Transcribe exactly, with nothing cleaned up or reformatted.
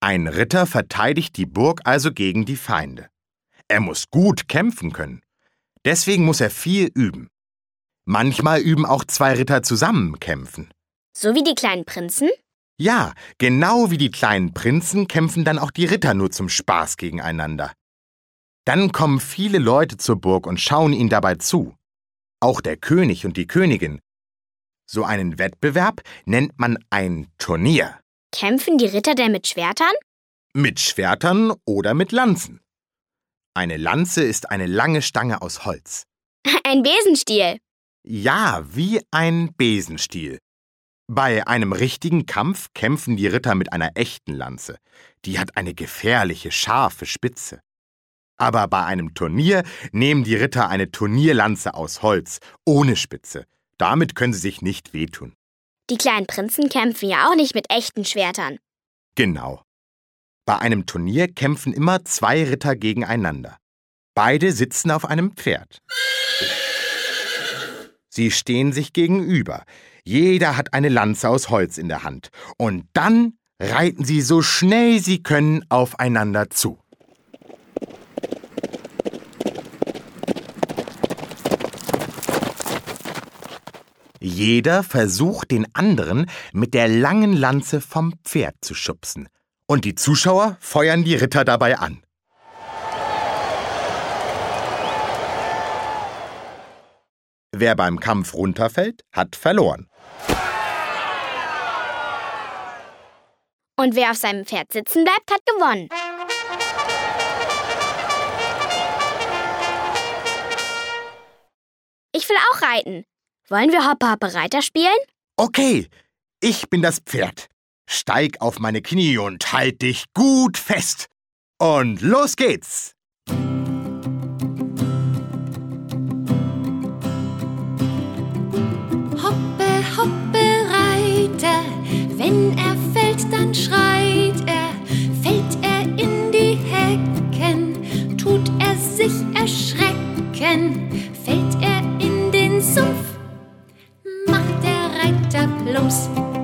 Ein Ritter verteidigt die Burg also gegen die Feinde. Er muss gut kämpfen können. Deswegen muss er viel üben. Manchmal üben auch zwei Ritter zusammen kämpfen. So wie die kleinen Prinzen? Ja, genau wie die kleinen Prinzen kämpfen dann auch die Ritter nur zum Spaß gegeneinander. Dann kommen viele Leute zur Burg und schauen ihnen dabei zu. Auch der König und die Königin. So einen Wettbewerb nennt man ein Turnier. Kämpfen die Ritter denn mit Schwertern? Mit Schwertern oder mit Lanzen. Eine Lanze ist eine lange Stange aus Holz. Ein Besenstiel. Ja, wie ein Besenstiel. Bei einem richtigen Kampf kämpfen die Ritter mit einer echten Lanze. Die hat eine gefährliche, scharfe Spitze. Aber bei einem Turnier nehmen die Ritter eine Turnierlanze aus Holz, ohne Spitze. Damit können sie sich nicht wehtun. Die kleinen Prinzen kämpfen ja auch nicht mit echten Schwertern. Genau. Bei einem Turnier kämpfen immer zwei Ritter gegeneinander. Beide sitzen auf einem Pferd. Sie stehen sich gegenüber. Jeder hat eine Lanze aus Holz in der Hand. Und dann reiten sie so schnell sie können aufeinander zu. Jeder versucht, den anderen mit der langen Lanze vom Pferd zu schubsen. Und die Zuschauer feuern die Ritter dabei an. Wer beim Kampf runterfällt, hat verloren. Und wer auf seinem Pferd sitzen bleibt, hat gewonnen. Ich will auch reiten. Wollen wir Hoppe Hoppe Reiter spielen? Okay, ich bin das Pferd. Steig auf meine Knie und halt dich gut fest. Und los geht's! Hoppe, hoppe, Reiter, wenn er fällt, dann schreit er. Fällt er in die Hecken, tut er sich erschrecken. Fällt er in den Sumpf, macht der Reiter plumps.